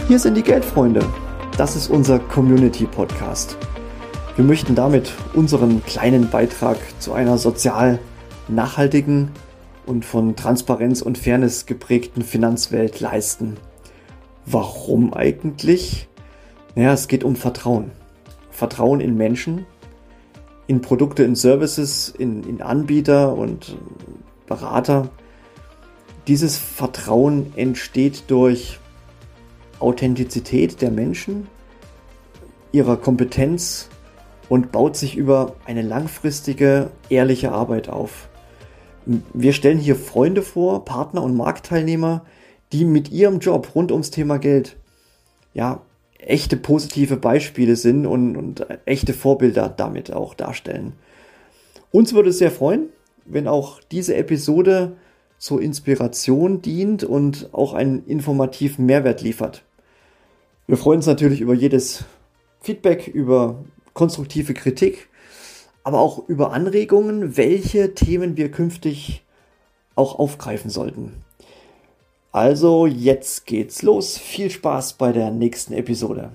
Hier sind die Geldfreunde. Das ist unser Community-Podcast. Wir möchten damit unseren kleinen Beitrag zu einer sozial nachhaltigen und von Transparenz und Fairness geprägten Finanzwelt leisten. Warum eigentlich? Naja, es geht um Vertrauen. Vertrauen in Menschen, in Produkte, in Services, in Anbieter und Berater. Dieses Vertrauen entsteht durch Authentizität der Menschen, ihrer Kompetenz und baut sich über eine langfristige, ehrliche Arbeit auf. Wir stellen hier Freunde vor, Partner und Marktteilnehmer, die mit ihrem Job rund ums Thema Geld echte positive Beispiele sind und echte Vorbilder damit auch darstellen. Uns würde es sehr freuen, wenn auch diese Episode zur Inspiration dient und auch einen informativen Mehrwert liefert. Wir freuen uns natürlich über jedes Feedback, über konstruktive Kritik, aber auch über Anregungen, welche Themen wir künftig auch aufgreifen sollten. Also jetzt geht's los. Viel Spaß bei der nächsten Episode.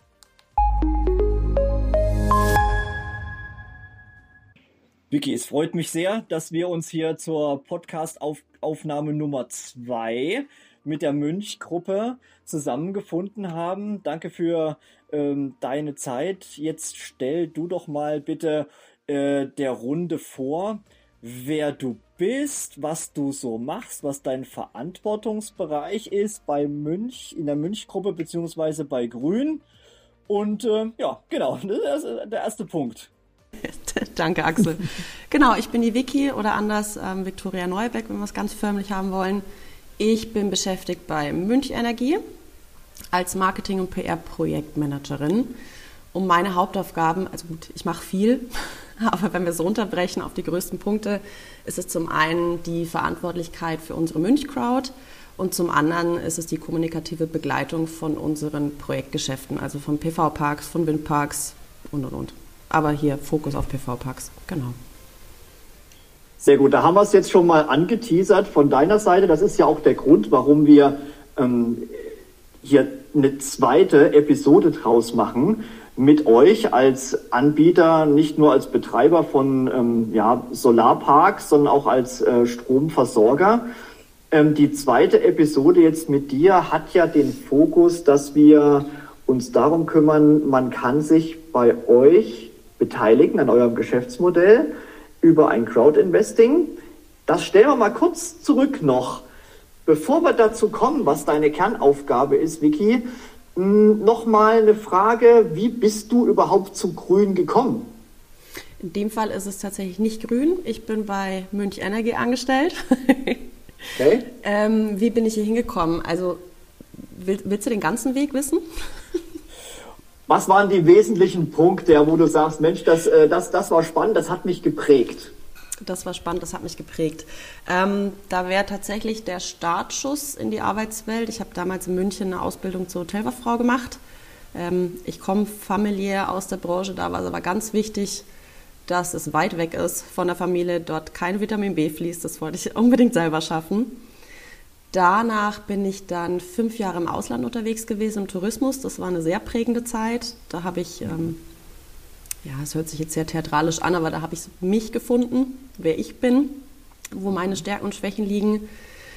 Vicky, es freut mich sehr, dass wir uns hier zur Podcast-Aufnahme Nummer 2 mit der Münch-Gruppe zusammengefunden haben. Danke für deine Zeit. Jetzt stell du doch mal bitte der Runde vor, wer du bist, was du so machst, was dein Verantwortungsbereich ist bei Münch, in der Münch-Gruppe beziehungsweise bei Grün. Und genau, das ist der erste Punkt. Danke, Axel. Genau, ich bin die Vicky oder anders Viktoria Neubeck, wenn wir es ganz förmlich haben wollen. Ich bin beschäftigt bei Münch Energie als Marketing- und PR-Projektmanagerin. Und meine Hauptaufgaben, also gut, ich mache viel, aber wenn wir es runterbrechen auf die größten Punkte, ist es zum einen die Verantwortlichkeit für unsere Münch-Crowd und zum anderen ist es die kommunikative Begleitung von unseren Projektgeschäften, also von PV-Parks, von Windparks und. Aber hier Fokus auf PV-Parks, genau. Sehr gut, da haben wir es jetzt schon mal angeteasert von deiner Seite. Das ist ja auch der Grund, warum wir hier eine zweite Episode draus machen mit euch als Anbieter, nicht nur als Betreiber von Solarparks, sondern auch als Stromversorger. Die zweite Episode jetzt mit dir hat ja den Fokus, dass wir uns darum kümmern, man kann sich bei euch beteiligen an eurem Geschäftsmodell über ein Crowdinvesting. Das stellen wir mal kurz zurück noch. Bevor wir dazu kommen, was deine Kernaufgabe ist, Vicky, nochmal eine Frage, wie bist du überhaupt zu Grün gekommen? In dem Fall ist es tatsächlich nicht Grün. Ich bin bei Münch Energie angestellt. Okay. Wie bin ich hier hingekommen? Also willst du den ganzen Weg wissen? Was waren die wesentlichen Punkte, wo du sagst, Mensch, das war spannend, das hat mich geprägt? Das war spannend, das hat mich geprägt. Da wäre tatsächlich der Startschuss in die Arbeitswelt. Ich habe damals in München eine Ausbildung zur Hotelfachfrau gemacht. Ich komme familiär aus der Branche, da war es aber ganz wichtig, dass es weit weg ist von der Familie, dort kein Vitamin B fließt. Das wollte ich unbedingt selber schaffen. Danach bin ich dann 5 Jahre im Ausland unterwegs gewesen, im Tourismus. Das war eine sehr prägende Zeit. Da habe ich, es hört sich jetzt sehr theatralisch an, aber da habe ich mich gefunden, wer ich bin, wo meine Stärken und Schwächen liegen.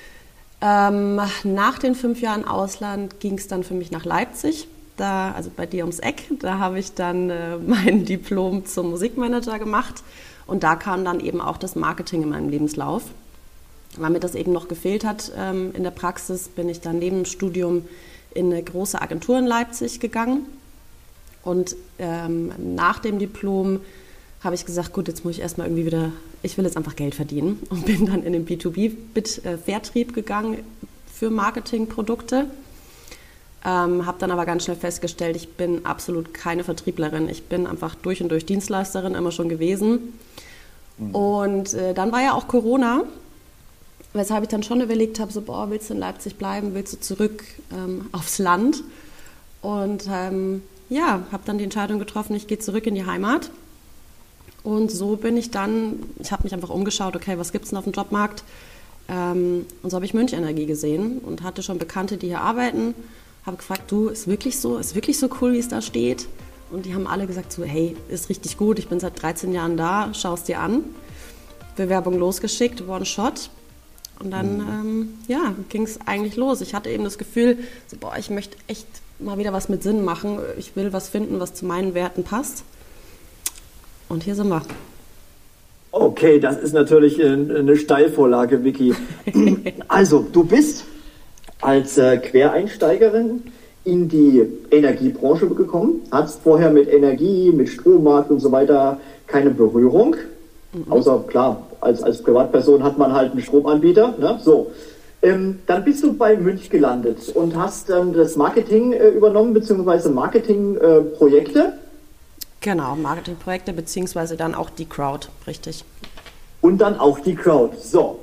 Nach den 5 Jahren Ausland ging es dann für mich nach Leipzig, also bei dir ums Eck. Da habe ich dann mein Diplom zum Musikmanager gemacht und da kam dann eben auch das Marketing in meinem Lebenslauf. Weil mir das eben noch gefehlt hat in der Praxis, bin ich dann neben dem Studium in eine große Agentur in Leipzig gegangen. Und nach dem Diplom habe ich gesagt, gut, jetzt muss ich erstmal ich will jetzt einfach Geld verdienen. Und bin dann in den B2B-Vertrieb gegangen für Marketingprodukte. Habe dann aber ganz schnell festgestellt, ich bin absolut keine Vertrieblerin. Ich bin einfach durch und durch Dienstleisterin immer schon gewesen. Und dann war ja auch Corona. Weshalb ich dann schon überlegt habe, willst du in Leipzig bleiben, willst du zurück aufs Land? Und habe dann die Entscheidung getroffen, ich gehe zurück in die Heimat. Und so bin ich habe mich einfach umgeschaut, okay, was gibt es denn auf dem Jobmarkt? Und so habe ich Münch Energie gesehen und hatte schon Bekannte, die hier arbeiten habe gefragt, du, ist wirklich so cool, wie es da steht? Und die haben alle gesagt so, hey, ist richtig gut, ich bin seit 13 Jahren da, schau es dir an. Bewerbung losgeschickt, One-Shot. Und dann, ging es eigentlich los. Ich hatte eben das Gefühl, so, ich möchte echt mal wieder was mit Sinn machen. Ich will was finden, was zu meinen Werten passt. Und hier sind wir. Okay, das ist natürlich eine Steilvorlage, Vicky. Also, du bist als Quereinsteigerin in die Energiebranche gekommen, hattest vorher mit Energie, mit Strommarkt und so weiter keine Berührung. Außer, klar, als Privatperson hat man halt einen Stromanbieter. Ne? So. Dann bist du bei Münch gelandet und hast dann das Marketing übernommen, beziehungsweise Marketingprojekte. Genau, Marketingprojekte, beziehungsweise dann auch die Crowd, richtig. Und dann auch die Crowd. So.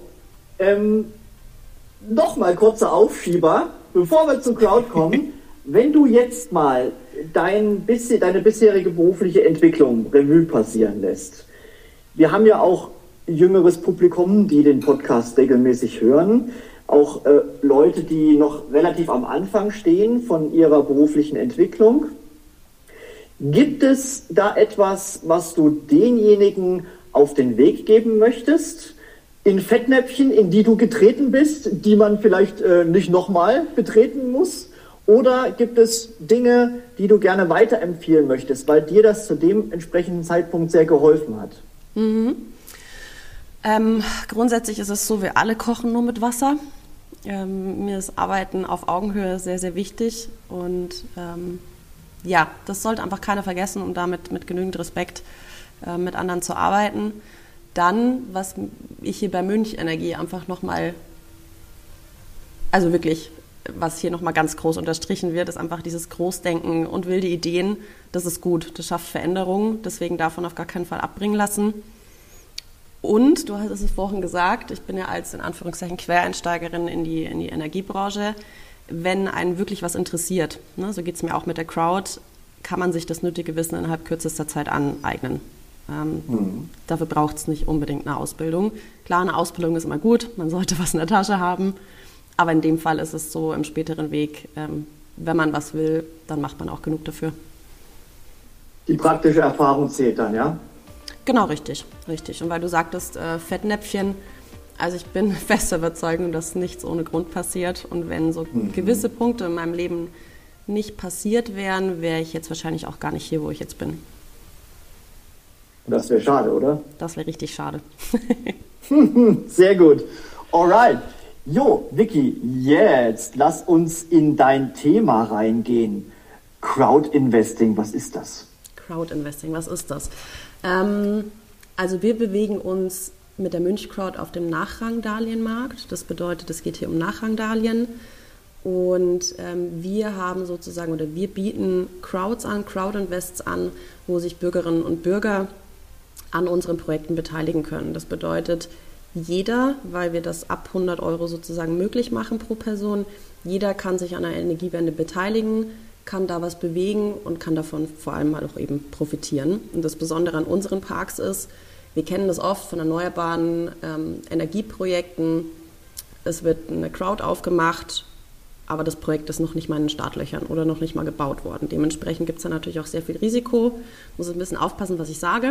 Nochmal kurzer Aufschieber, bevor wir zur Crowd kommen. Wenn du jetzt mal deine bisherige berufliche Entwicklung Revue passieren lässt. Wir haben ja auch jüngeres Publikum, die den Podcast regelmäßig hören. Auch Leute, die noch relativ am Anfang stehen von ihrer beruflichen Entwicklung. Gibt es da etwas, was du denjenigen auf den Weg geben möchtest? In Fettnäpfchen, in die du getreten bist, die man vielleicht nicht nochmal betreten muss? Oder gibt es Dinge, die du gerne weiterempfehlen möchtest, weil dir das zu dem entsprechenden Zeitpunkt sehr geholfen hat? Grundsätzlich ist es so, wir alle kochen nur mit Wasser. Mir ist Arbeiten auf Augenhöhe sehr, sehr wichtig. Und das sollte einfach keiner vergessen, um damit mit genügend Respekt mit anderen zu arbeiten. Dann, was ich hier bei Münch Energie einfach nochmal, also wirklich, was hier nochmal ganz groß unterstrichen wird, ist einfach dieses Großdenken und wilde Ideen. Das ist gut, das schafft Veränderungen, deswegen davon auf gar keinen Fall abbringen lassen. Und, du hast es vorhin gesagt, ich bin ja als, in Anführungszeichen, Quereinsteigerin in die Energiebranche. Wenn einen wirklich was interessiert, ne, so geht es mir auch mit der Crowd, kann man sich das nötige Wissen innerhalb kürzester Zeit aneignen. Dafür braucht es nicht unbedingt eine Ausbildung. Klar, eine Ausbildung ist immer gut, man sollte was in der Tasche haben. Aber in dem Fall ist es so im späteren Weg, wenn man was will, dann macht man auch genug dafür. Die praktische Erfahrung zählt dann, ja? Genau, richtig. Und weil du sagtest, Fettnäpfchen, also ich bin fester Überzeugung, dass nichts ohne Grund passiert. Und wenn so gewisse Punkte in meinem Leben nicht passiert wären, wäre ich jetzt wahrscheinlich auch gar nicht hier, wo ich jetzt bin. Das wäre schade, oder? Das wäre richtig schade. Sehr gut. Alright. Jo, Vicky, jetzt lass uns in dein Thema reingehen. Crowd-Investing, was ist das? Crowd-Investing, was ist das? Also wir bewegen uns mit der Münch Crowd auf dem Nachrangdarlehenmarkt. Das bedeutet, es geht hier um Nachrangdarlehen. Und wir haben sozusagen, oder wir bieten Crowds an, Crowd-Invests an, wo sich Bürgerinnen und Bürger an unseren Projekten beteiligen können. Das bedeutet, jeder, weil wir das ab 100 € sozusagen möglich machen pro Person, jeder kann sich an einer Energiewende beteiligen, kann da was bewegen und kann davon vor allem mal auch eben profitieren. Und das Besondere an unseren Parks ist, wir kennen das oft von erneuerbaren Energieprojekten, es wird eine Crowd aufgemacht, aber das Projekt ist noch nicht mal in den Startlöchern oder noch nicht mal gebaut worden. Dementsprechend gibt es da natürlich auch sehr viel Risiko. Muss ein bisschen aufpassen, was ich sage.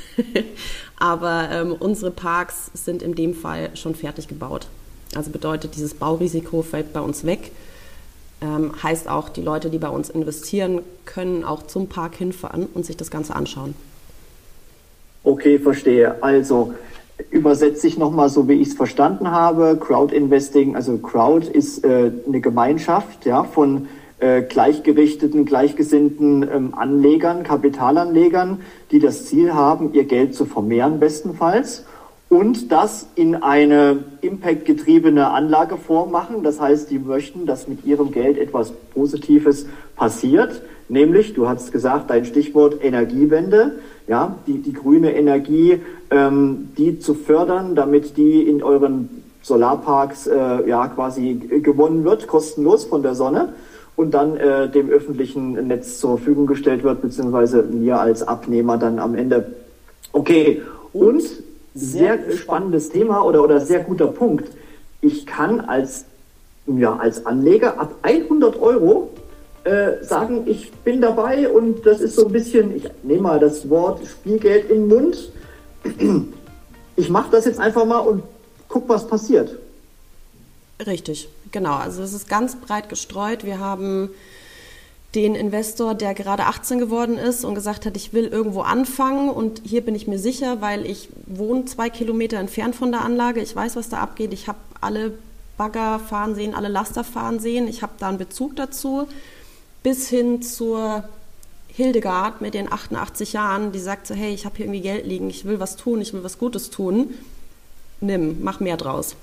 Aber unsere Parks sind in dem Fall schon fertig gebaut. Also bedeutet, dieses Baurisiko fällt bei uns weg. Heißt auch, die Leute, die bei uns investieren, können auch zum Park hinfahren und sich das Ganze anschauen. Okay, verstehe. Also übersetze ich nochmal so, wie ich es verstanden habe. Crowd-Investing, also Crowd ist eine Gemeinschaft, ja, von gleichgerichteten, gleichgesinnten Anlegern, Kapitalanlegern, die das Ziel haben, ihr Geld zu vermehren bestenfalls und das in eine impactgetriebene Anlageform machen. Das heißt, die möchten, dass mit ihrem Geld etwas Positives passiert, nämlich, du hast gesagt, dein Stichwort Energiewende, ja, die grüne Energie, die zu fördern, damit die in euren Solarparks quasi gewonnen wird, kostenlos von der Sonne und dann dem öffentlichen Netz zur Verfügung gestellt wird, beziehungsweise mir als Abnehmer dann am Ende. Okay, und sehr spannendes Thema oder sehr guter Punkt. Ich kann als ja, als Anleger ab 100 Euro sagen, ich bin dabei und das ist so ein bisschen, ich nehme mal das Wort Spielgeld in den Mund. Ich mache das jetzt einfach mal und guck, was passiert. Richtig, genau. Also es ist ganz breit gestreut. Wir haben den Investor, der gerade 18 geworden ist und gesagt hat, ich will irgendwo anfangen und hier bin ich mir sicher, weil ich wohne 2 Kilometer entfernt von der Anlage. Ich weiß, was da abgeht. Ich habe alle Bagger fahren sehen, alle Laster fahren sehen. Ich habe da einen Bezug dazu. Bis hin zur Hildegard mit den 88 Jahren, die sagt so, hey, ich habe hier irgendwie Geld liegen, ich will was tun, ich will was Gutes tun. Nimm, mach mehr draus.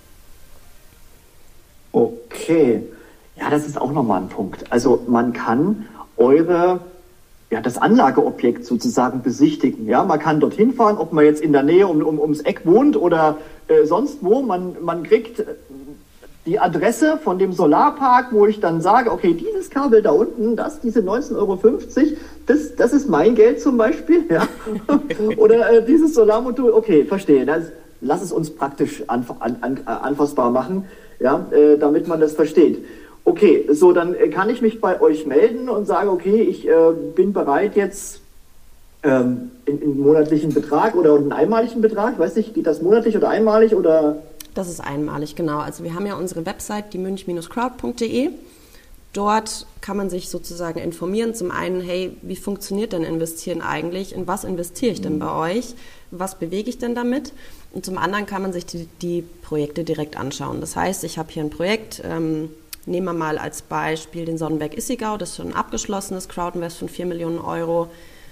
Okay, ja, das ist auch nochmal ein Punkt. Also man kann das Anlageobjekt sozusagen besichtigen. Ja, man kann dorthin fahren, ob man jetzt in der Nähe ums Eck wohnt oder sonst wo. Man kriegt die Adresse von dem Solarpark, wo ich dann sage, okay, dieses Kabel da unten, diese 19,50 Euro, das ist mein Geld zum Beispiel, ja. Oder dieses Solarmodul, okay, verstehe. Lass es uns praktisch anfassbar machen, ja, damit man das versteht. Okay, so, dann kann ich mich bei euch melden und sage, okay, ich bin bereit jetzt in monatlichen Betrag oder einen einmaligen Betrag, ich weiß nicht, geht das monatlich oder einmalig oder... Das ist einmalig, genau. Also wir haben ja unsere Website, die münch-crowd.de. Dort kann man sich sozusagen informieren. Zum einen, hey, wie funktioniert denn Investieren eigentlich? In was investiere ich denn bei euch? Was bewege ich denn damit? Und zum anderen kann man sich die Projekte direkt anschauen. Das heißt, ich habe hier ein Projekt, nehmen wir mal als Beispiel den Sonnenberg Issigau, das ist schon ein abgeschlossenes Crowdinvest von 4 Millionen Euro.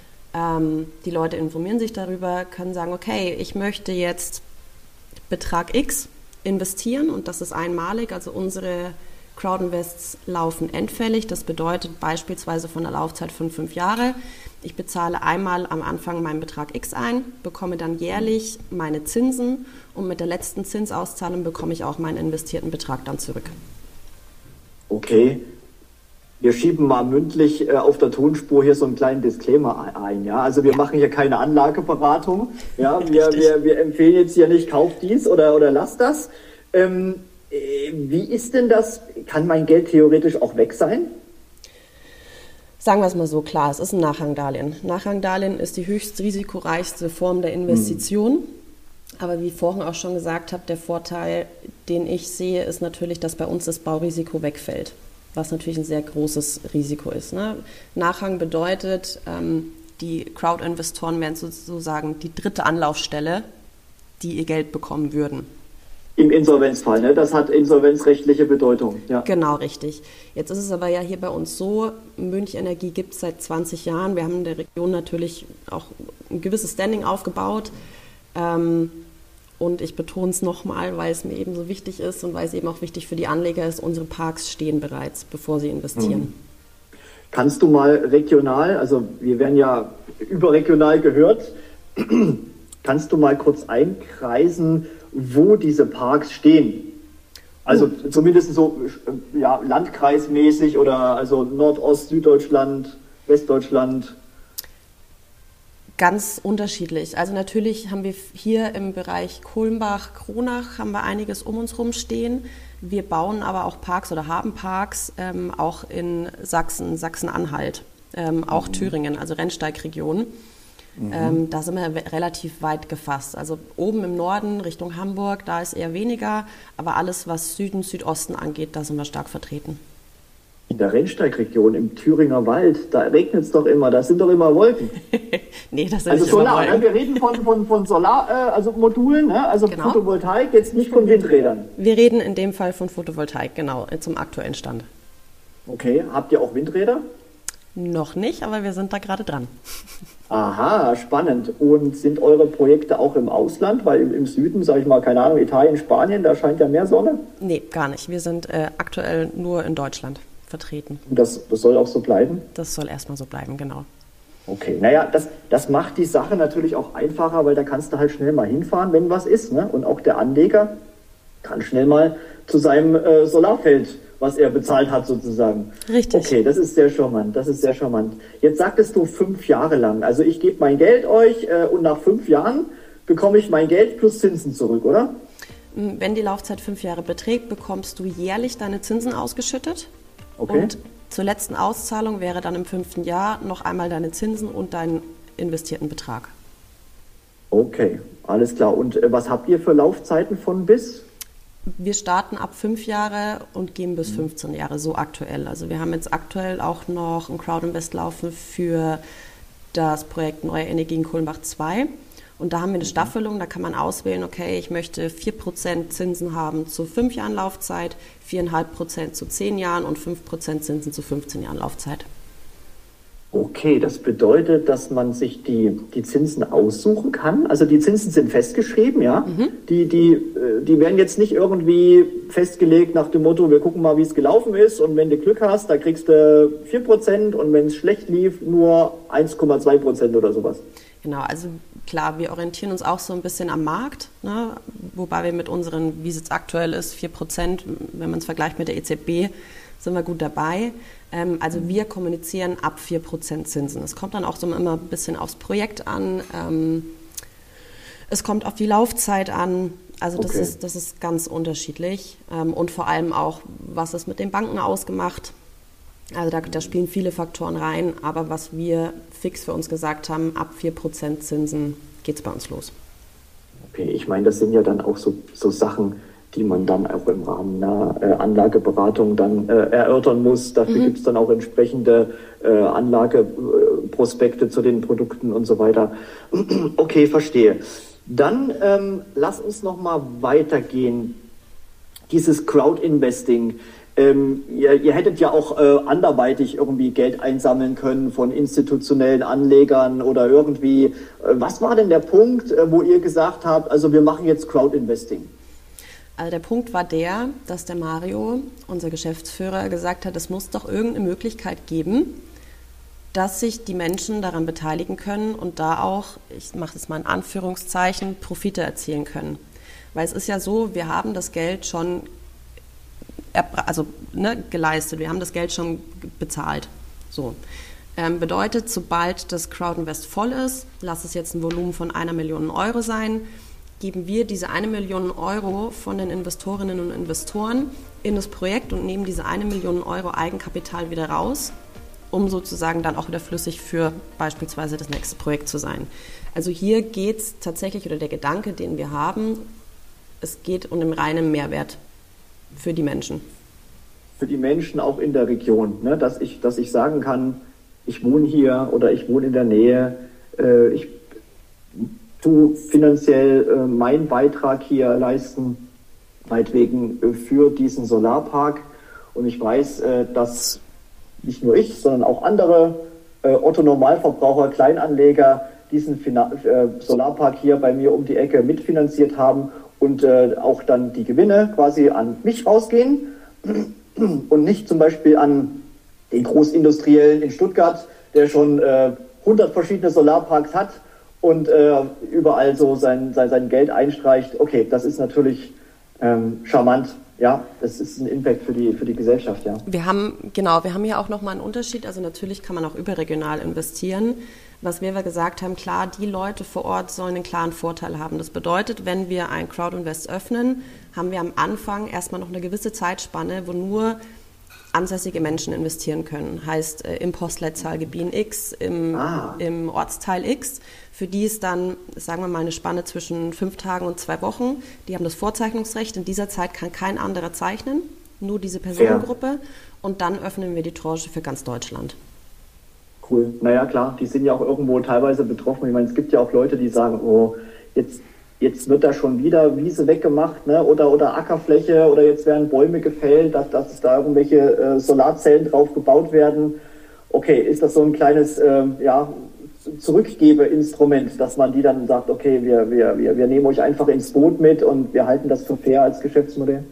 Die Leute informieren sich darüber, können sagen, okay, ich möchte jetzt Betrag X investieren und das ist einmalig, also unsere Crowdinvests laufen endfällig, das bedeutet beispielsweise von der Laufzeit von 5 Jahre. Ich bezahle einmal am Anfang meinen Betrag X ein, bekomme dann jährlich meine Zinsen und mit der letzten Zinsauszahlung bekomme ich auch meinen investierten Betrag dann zurück. Okay, wir schieben mal mündlich auf der Tonspur hier so einen kleinen Disclaimer ein. Ja? Also wir machen hier keine Anlageberatung. Ja? Wir empfehlen jetzt hier nicht, kauf dies oder lass das. Wie ist denn das? Kann mein Geld theoretisch auch weg sein? Sagen wir es mal so, klar, es ist ein Nachrangdarlehen. Nachrangdarlehen ist die höchst risikoreichste Form der Investition. Aber wie vorhin auch schon gesagt habe, der Vorteil, den ich sehe, ist natürlich, dass bei uns das Baurisiko wegfällt. Was natürlich ein sehr großes Risiko ist. Ne? Nachrang bedeutet, die Crowd-Investoren wären sozusagen die dritte Anlaufstelle, die ihr Geld bekommen würden. Im Insolvenzfall, ne? Das hat insolvenzrechtliche Bedeutung. Ja. Genau, richtig. Jetzt ist es aber ja hier bei uns so, Münch Energie gibt es seit 20 Jahren. Wir haben in der Region natürlich auch ein gewisses Standing aufgebaut. Und ich betone es nochmal, weil es mir eben so wichtig ist und weil es eben auch wichtig für die Anleger ist, unsere Parks stehen bereits, bevor sie investieren. Kannst du mal regional, also wir werden ja überregional gehört, kannst du mal kurz einkreisen, wo diese Parks stehen? Also zumindest so ja, landkreismäßig oder also Nordost, Süddeutschland, Westdeutschland. Ganz unterschiedlich. Also natürlich haben wir hier im Bereich Kulmbach, Kronach haben wir einiges um uns rum stehen. Wir bauen aber auch Parks oder haben Parks auch in Sachsen, Sachsen-Anhalt, auch Thüringen, also Rennsteigregion. Da sind wir relativ weit gefasst. Also oben im Norden Richtung Hamburg, da ist eher weniger, aber alles, was Süden, Südosten angeht, da sind wir stark vertreten. In der Rennsteigregion, im Thüringer Wald, da regnet es doch immer, da sind doch immer Wolken. Nee, das sind also nicht Solar, immer Wolken. Ne? Wir reden von Solar, also Modulen, ne? Also genau. Photovoltaik, jetzt nicht von Windrädern. Wir reden in dem Fall von Photovoltaik, genau, zum aktuellen Stand. Okay, habt ihr auch Windräder? Noch nicht, aber wir sind da gerade dran. Aha, spannend. Und sind eure Projekte auch im Ausland? Weil im Süden, sage ich mal, keine Ahnung, Italien, Spanien, da scheint ja mehr Sonne? Nee, gar nicht. Wir sind aktuell nur in Deutschland vertreten. Und das soll auch so bleiben? Das soll erstmal so bleiben, genau. Okay, naja, das macht die Sache natürlich auch einfacher, weil da kannst du halt schnell mal hinfahren, wenn was ist. Ne? Und auch der Anleger kann schnell mal zu seinem Solarfeld, was er bezahlt hat, sozusagen. Richtig. Okay, das ist sehr charmant, Jetzt sagtest du 5 Jahre lang. Also ich gebe mein Geld euch und nach 5 Jahren bekomme ich mein Geld plus Zinsen zurück, oder? Wenn die Laufzeit 5 Jahre beträgt, bekommst du jährlich deine Zinsen ausgeschüttet. Okay. Und zur letzten Auszahlung wäre dann im 5. Jahr noch einmal deine Zinsen und deinen investierten Betrag. Okay, alles klar. Und was habt ihr für Laufzeiten von bis? Wir starten ab 5 Jahre und gehen bis 15 Jahre, so aktuell. Also wir haben jetzt aktuell auch noch ein Crowdinvest laufen für das Projekt Neue Energie in Kulmbach 2. Und da haben wir eine Staffelung, da kann man auswählen, okay, ich möchte 4% Zinsen haben zu 5 Jahren Laufzeit, 4,5% zu 10 Jahren und 5% Zinsen zu 15 Jahren Laufzeit. Okay, das bedeutet, dass man sich die Zinsen aussuchen kann. Also die Zinsen sind festgeschrieben, ja. Die werden jetzt nicht irgendwie festgelegt nach dem Motto, wir gucken mal, wie es gelaufen ist und wenn du Glück hast, da kriegst du 4% und wenn es schlecht lief, nur 1,2% oder sowas. Genau, also klar, wir orientieren uns auch so ein bisschen am Markt, ne? Wobei wir mit unseren, wie es jetzt aktuell ist, 4%, wenn man es vergleicht mit der EZB, sind wir gut dabei. Also wir kommunizieren ab 4% Zinsen. Es kommt dann auch so immer ein bisschen aufs Projekt an. Es kommt auf die Laufzeit an. Also das ist ganz unterschiedlich. Und vor allem auch, was ist mit den Banken ausgemacht. Also da spielen viele Faktoren rein. Aber was wir fix für uns gesagt haben, ab 4% Zinsen geht es bei uns los. Okay, ich meine, das sind ja dann auch so Sachen, die man dann auch im Rahmen einer Anlageberatung dann erörtern muss. Dafür gibt es dann auch entsprechende Anlageprospekte zu den Produkten und so weiter. Okay, verstehe. Dann lass uns noch mal weitergehen. Dieses Crowdinvesting. Ihr hättet ja auch anderweitig irgendwie Geld einsammeln können von institutionellen Anlegern oder irgendwie. Was war denn der Punkt, wo ihr gesagt habt, also wir machen jetzt Crowdinvesting? Also der Punkt war der, dass der Mario, unser Geschäftsführer, gesagt hat, es muss doch irgendeine Möglichkeit geben, dass sich die Menschen daran beteiligen können und da auch, ich mache das mal in Anführungszeichen, Profite erzielen können. Weil es ist ja so, wir haben das Geld schon geleistet, wir haben das Geld schon bezahlt. So. Bedeutet, sobald das Crowdinvest voll ist, lass es jetzt ein Volumen von 1 Million Euro sein, geben wir diese 1 Million Euro von den Investorinnen und Investoren in das Projekt und nehmen diese 1 Million Euro Eigenkapital wieder raus, um sozusagen dann auch wieder flüssig für beispielsweise das nächste Projekt zu sein. Also hier geht es tatsächlich, oder der Gedanke, den wir haben, es geht um den reinen Mehrwert für die Menschen. Für die Menschen auch in der Region, ne? Dass ich sagen kann, ich wohne hier oder ich wohne in der Nähe, ich tue finanziell meinen Beitrag hier leisten, meinetwegen für diesen Solarpark. Und ich weiß, dass nicht nur ich, sondern auch andere Otto-Normalverbraucher, Kleinanleger diesen Solarpark hier bei mir um die Ecke mitfinanziert haben und auch dann die Gewinne quasi an mich rausgehen und nicht zum Beispiel an den Großindustriellen in Stuttgart, der schon 100 verschiedene Solarparks hat und überall so sein Geld einstreicht. Okay, das ist natürlich charmant. Ja, das ist ein Impact für die Gesellschaft, ja. Wir haben hier auch nochmal einen Unterschied. Also natürlich kann man auch überregional investieren. Was wir gesagt haben, klar, die Leute vor Ort sollen einen klaren Vorteil haben. Das bedeutet, wenn wir ein Crowdinvest öffnen, haben wir am Anfang erstmal noch eine gewisse Zeitspanne, wo nur ansässige Menschen investieren können. Heißt im Postleitzahlgebiet X, im Ortsteil X. Für die ist dann, sagen wir mal, eine Spanne zwischen 5 Tagen und 2 Wochen. Die haben das Vorzeichnungsrecht. In dieser Zeit kann kein anderer zeichnen, nur diese Personengruppe. Ja. Und dann öffnen wir die Tranche für ganz Deutschland. Cool. Naja, klar, die sind ja auch irgendwo teilweise betroffen. Ich meine, es gibt ja auch Leute, die sagen, oh, jetzt wird da schon wieder Wiese weggemacht, ne? Oder Ackerfläche oder jetzt werden Bäume gefällt, dass da irgendwelche Solarzellen drauf gebaut werden. Okay, ist das so ein kleines Zurückgebeinstrument, dass man die dann sagt, okay, wir nehmen euch einfach ins Boot mit und wir halten das für fair als Geschäftsmodell?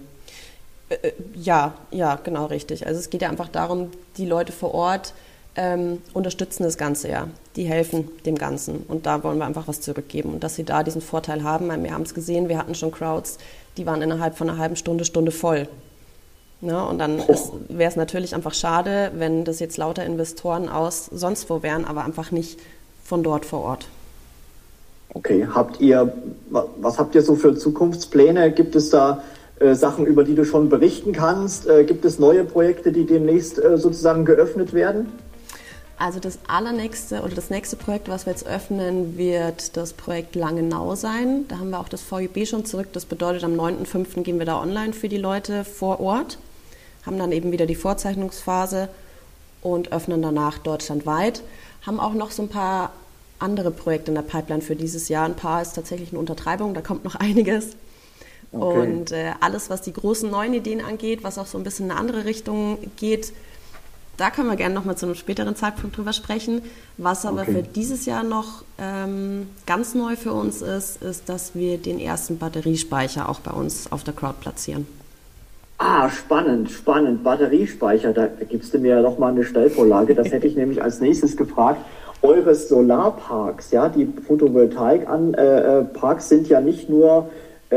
Ja, genau richtig. Also es geht ja einfach darum, die Leute vor Ort unterstützen das Ganze ja. Die helfen dem Ganzen und da wollen wir einfach was zurückgeben und dass sie da diesen Vorteil haben. Wir haben es gesehen, wir hatten schon Crowds, die waren innerhalb von einer halben Stunde voll. Ja, und dann wäre es natürlich einfach schade, wenn das jetzt lauter Investoren aus sonst wo wären, aber einfach nicht von dort vor Ort. Okay, was habt ihr so für Zukunftspläne? Gibt es da Sachen, über die du schon berichten kannst? Gibt es neue Projekte, die demnächst sozusagen geöffnet werden? Also das nächste Projekt, was wir jetzt öffnen, wird das Projekt Langenau sein. Da haben wir auch das VIB schon zurück. Das bedeutet, am 9.5. gehen wir da online für die Leute vor Ort, haben dann eben wieder die Vorzeichnungsphase und öffnen danach deutschlandweit. Haben auch noch so ein paar andere Projekte in der Pipeline für dieses Jahr. Ein paar ist tatsächlich eine Untertreibung, da kommt noch einiges. Okay. Und alles, was die großen neuen Ideen angeht, was auch so ein bisschen in eine andere Richtung geht, da können wir gerne nochmal zu einem späteren Zeitpunkt drüber sprechen. Was aber für dieses Jahr noch ganz neu für uns ist, dass wir den ersten Batteriespeicher auch bei uns auf der Crowd platzieren. Spannend. Batteriespeicher, da gibst du mir ja doch mal eine Stellvorlage. Das hätte ich nämlich als nächstes gefragt. Eure Solarparks, ja, die Photovoltaik-Parks sind ja nicht nur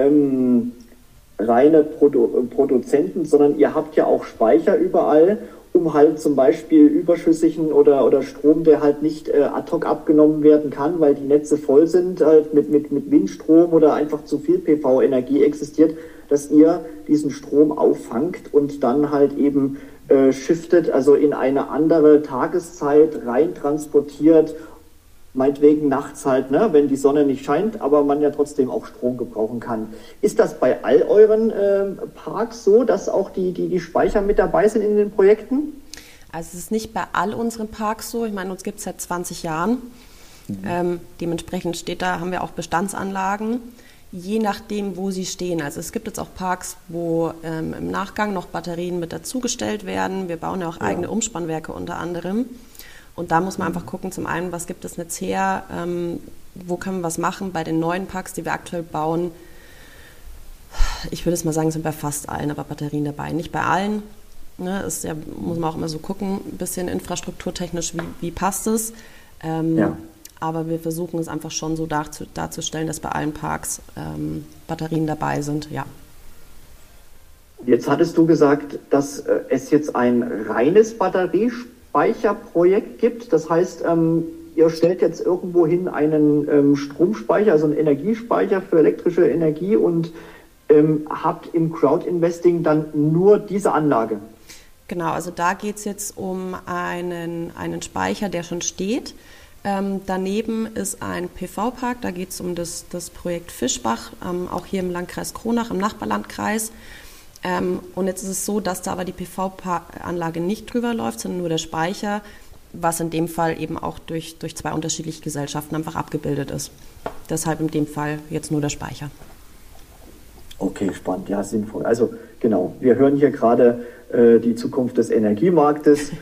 reine Produzenten, sondern ihr habt ja auch Speicher überall, um halt zum Beispiel überschüssigen oder Strom, der halt nicht ad hoc abgenommen werden kann, weil die Netze voll sind, halt mit Windstrom oder einfach zu viel PV-Energie existiert, dass ihr diesen Strom auffangt und dann halt eben shiftet, also in eine andere Tageszeit rein transportiert, meinetwegen nachts halt, ne, wenn die Sonne nicht scheint, aber man ja trotzdem auch Strom gebrauchen kann. Ist das bei all euren Parks so, dass auch die Speicher mit dabei sind in den Projekten? Also es ist nicht bei all unseren Parks so. Ich meine, uns gibt es seit 20 Jahren. Dementsprechend haben wir auch Bestandsanlagen, je nachdem, wo sie stehen. Also es gibt jetzt auch Parks, wo im Nachgang noch Batterien mit dazugestellt werden. Wir bauen ja auch eigene Umspannwerke unter anderem. Und da muss man einfach gucken, zum einen, was gibt das Netz her, wo können wir was machen. Bei den neuen Parks, die wir aktuell bauen, ich würde es mal sagen, sind bei fast allen aber Batterien dabei. Nicht bei allen, ne, muss man auch immer so gucken, ein bisschen infrastrukturtechnisch, wie passt es. Aber wir versuchen es einfach schon so darzustellen, dass bei allen Parks Batterien dabei sind, ja. Jetzt hattest du gesagt, dass es jetzt ein reines Batteriespeicherprojekt gibt. Das heißt, ihr stellt jetzt irgendwo hin einen Stromspeicher, also einen Energiespeicher für elektrische Energie und habt im Crowd-Investing dann nur diese Anlage. Genau, also da geht es jetzt um einen Speicher, der schon steht. Daneben ist ein PV-Park, da geht es um das Projekt Fischbach, auch hier im Landkreis Kronach, im Nachbarlandkreis. Und jetzt ist es so, dass da aber die PV-Anlage nicht drüber läuft, sondern nur der Speicher, was in dem Fall eben auch durch zwei unterschiedliche Gesellschaften einfach abgebildet ist. Deshalb in dem Fall jetzt nur der Speicher. Okay, spannend, ja, sinnvoll. Also genau, wir hören hier gerade die Zukunft des Energiemarktes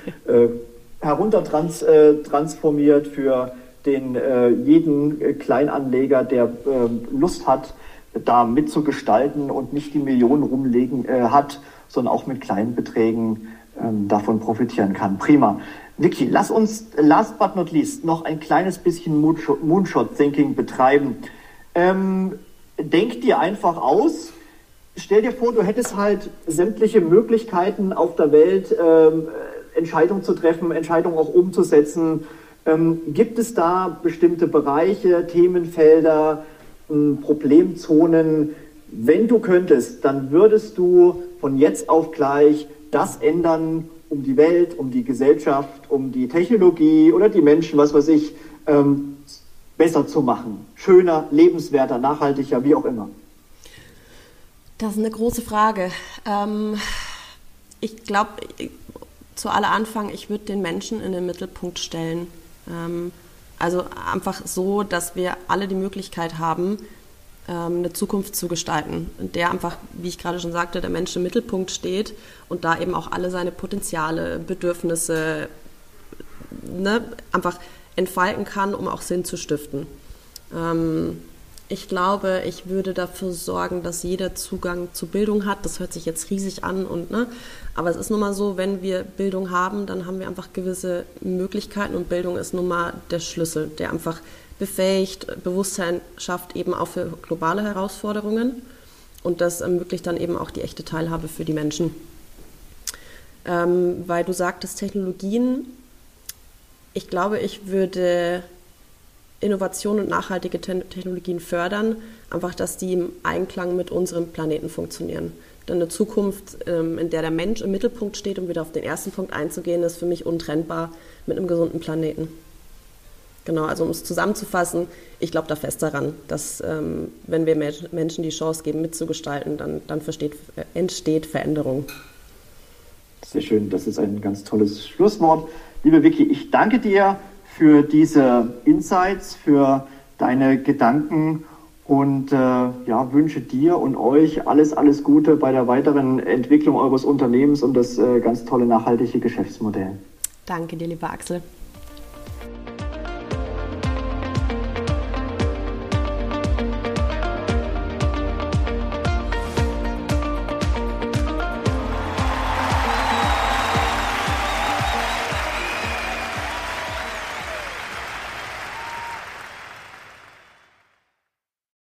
heruntertransformiert für jeden Kleinanleger, der Lust hat, da mitzugestalten und nicht die Millionen rumlegen hat, sondern auch mit kleinen Beträgen davon profitieren kann. Prima. Vicky, lass uns last but not least noch ein kleines bisschen Moonshot-Thinking betreiben. Denk dir einfach aus, stell dir vor, du hättest halt sämtliche Möglichkeiten auf der Welt, Entscheidungen zu treffen, Entscheidungen auch umzusetzen. Gibt es da bestimmte Bereiche, Themenfelder, Problemzonen? Wenn du könntest, dann würdest du von jetzt auf gleich das ändern, um die Welt, um die Gesellschaft, um die Technologie oder die Menschen, was weiß ich, besser zu machen. Schöner, lebenswerter, nachhaltiger, wie auch immer. Das ist eine große Frage. Ich glaube, zu aller Anfang, ich würde den Menschen in den Mittelpunkt stellen. Also einfach so, dass wir alle die Möglichkeit haben, eine Zukunft zu gestalten, in der einfach, wie ich gerade schon sagte, der Mensch im Mittelpunkt steht und da eben auch alle seine Potenziale, Bedürfnisse einfach entfalten kann, um auch Sinn zu stiften. Ich glaube, ich würde dafür sorgen, dass jeder Zugang zu Bildung hat. Das hört sich jetzt riesig an, aber es ist nun mal so, wenn wir Bildung haben, dann haben wir einfach gewisse Möglichkeiten und Bildung ist nun mal der Schlüssel, der einfach befähigt, Bewusstsein schafft eben auch für globale Herausforderungen und das ermöglicht dann eben auch die echte Teilhabe für die Menschen. Weil du sagtest Technologien, ich glaube, ich würde Innovation und nachhaltige Technologien fördern, einfach, dass die im Einklang mit unserem Planeten funktionieren. Denn eine Zukunft, in der der Mensch im Mittelpunkt steht, um wieder auf den ersten Punkt einzugehen, ist für mich untrennbar mit einem gesunden Planeten. Genau, also um es zusammenzufassen, ich glaube da fest daran, dass wenn wir Menschen die Chance geben, mitzugestalten, dann entsteht Veränderung. Sehr schön, das ist ein ganz tolles Schlusswort. Liebe Vicky, ich danke dir für diese Insights, für deine Gedanken und wünsche dir und euch alles Gute bei der weiteren Entwicklung eures Unternehmens und das ganz tolle nachhaltige Geschäftsmodell. Danke dir, lieber Axel.